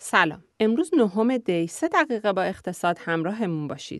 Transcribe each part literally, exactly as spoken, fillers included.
سلام. امروز نهم دی سه دقیقه با اقتصاد همراهمون باشید.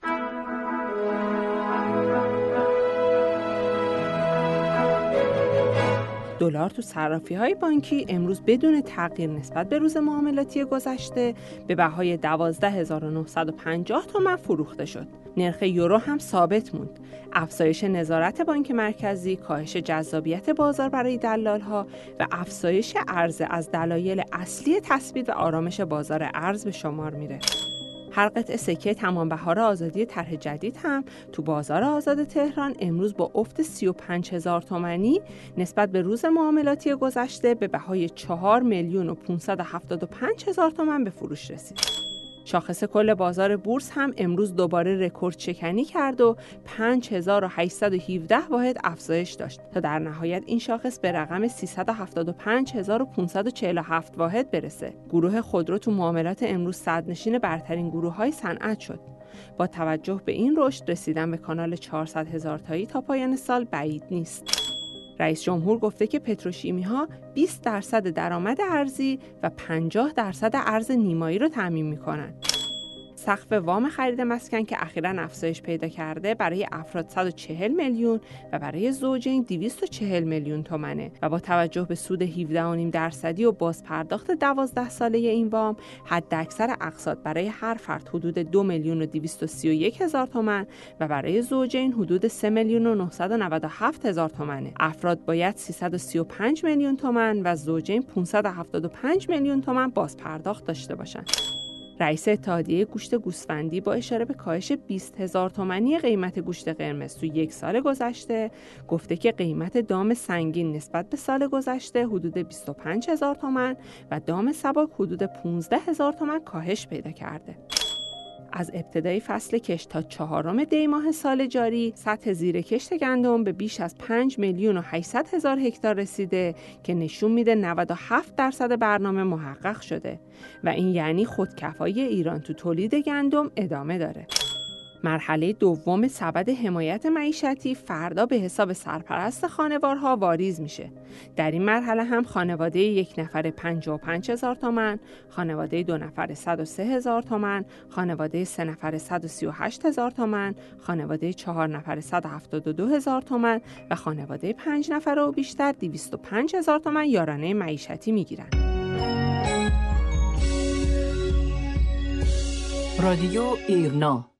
دلار تو صرافی‌های بانکی امروز بدون تغییر نسبت به روز معاملاتی گذشته به بهای دوازده هزار و نهصد و پنجاه تومان فروخته شد. نرخ یورو هم ثابت موند. افزایش نظارت بانک مرکزی، کاهش جذابیت بازار برای دلال‌ها و افزایش عرضه از دلایل اصلی تثبیت و آرامش بازار ارز به شمار میره. هر قطعه سکه تمام بهار آزادی طرح جدید هم تو بازار آزاد تهران امروز با افت سی و پنج هزار تومانی نسبت به روز معاملاتی گذشته به بهای چهار میلیون و پانصد و هفتاد و پنج هزار تومان به فروش رسید. شاخص کل بازار بورس هم امروز دوباره رکورد شکنی کرد و پنج هزار و هشتصد و هفده واحد افزایش داشت تا در نهایت این شاخص به رقم سیصد و هفتاد و پنج هزار و پانصد و چهل و هفت واحد برسه. گروه خودرو تو معاملات امروز صدرنشین برترین گروه‌های صنعت شد. با توجه به این رشد رسیدن به کانال چهارصد هزار تایی تا پایان سال بعید نیست. رئیس جمهور گفته که پتروشیمی‌ها بیست درصد درآمد ارزی و پنجاه درصد ارز نیمایی رو تامین می‌کنن. سقف وام خرید مسکن که اخیراً افزایش پیدا کرده برای افراد صد و چهل میلیون و برای زوجین دویست و چهل میلیون تومانه و با توجه به سود هفده و نیم درصدی و بازپرداخت دوازده ساله این وام حداکثر اقساط برای هر فرد حدود دو میلیون و دویست و سی و یک هزار تومان و برای زوجین حدود سه میلیون و نهصد و نود و هفت هزار تومانه. افراد باید سیصد و سی و پنج میلیون تومان و زوجین پانصد و هفتاد و پنج میلیون تومان بازپرداخت داشته باشند. رئیس اتحادیه گوشت گوسفندی با اشاره به کاهش بیست هزار تومانی قیمت گوشت قرمز تو یک سال گذشته گفته که قیمت دام سنگین نسبت به سال گذشته حدود بیست و پنج هزار تومان و دام سبک حدود پانزده هزار تومان کاهش پیدا کرده. از ابتدای فصل کشت تا چهارم دی ماه سال جاری سطح زیر کشت گندم به بیش از پنج میلیون و هشتصد هزار هکتار رسیده که نشون میده نود و هفت درصد برنامه محقق شده و این یعنی خودکفایی ایران تو تولید گندم ادامه داره. مرحله دوم سبد حمایت معیشتی فردا به حساب سرپرست خانوارها واریز میشه. در این مرحله هم خانواده یک نفر پنجاه و پنج هزار تومان، خانواده دو نفر صد و سه هزار تومان، خانواده سه نفر صد و سی و هشت هزار تومان، خانواده چهار نفر صد و هفتاد و دو هزار تومان و خانواده پنج نفر و بیشتر دویست و پنج هزار تومان یارانه معیشتی میگیرن. رادیو ایرنا